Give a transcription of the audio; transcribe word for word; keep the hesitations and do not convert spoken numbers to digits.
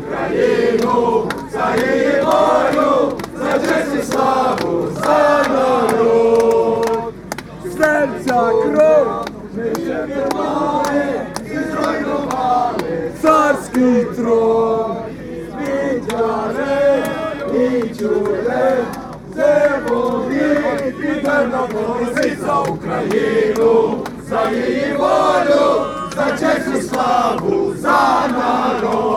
Україну, за її волю, за честь і славу, за народ. Серця кров, Ми ще тримали і зруйнували царський трон. Вітяре і чує, це вогні, підерно боротись за Україну, за її волю, за честь і славу, за народ.